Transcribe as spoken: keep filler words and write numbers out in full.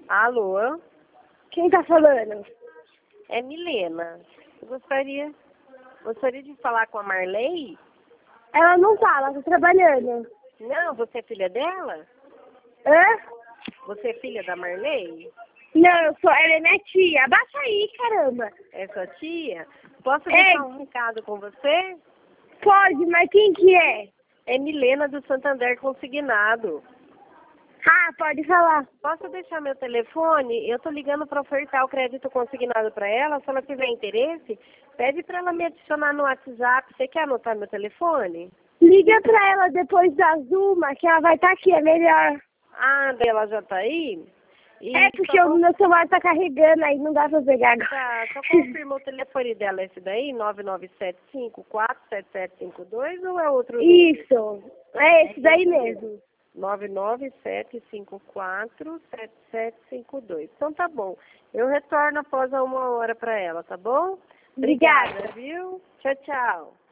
Alô? Quem tá falando? É Milena. Eu gostaria, gostaria de falar com a Marley? Ela não tá, ela tá trabalhando. Não, você é filha dela? Hã? Você é filha da Marley? Não, eu sou, ela é minha tia. Abaixa aí, caramba. É sua tia? Posso É. deixar um recado com você? Pode, mas quem que é? É Milena do Santander Consignado. Ah, pode falar. Posso deixar meu telefone? Eu tô ligando para ofertar o crédito consignado para ela. Se ela tiver interesse, pede para ela me adicionar no WhatsApp. Você quer anotar meu telefone? Liga pra ela depois das uma, que ela vai estar aqui, é melhor. Ah, ela já tá aí? E É porque só o con- meu celular tá carregando, aí não dá pra pegar agora. Tá, só confirma o telefone dela, esse daí, nove nove sete cinco quatro sete sete cinco dois, ou é outro número? Isso, é esse daí mesmo. nove nove sete cinco quatro sete sete cinco dois. Então tá bom. Eu retorno após uma hora para ela, tá bom? Obrigada. Obrigada, viu? Tchau, tchau.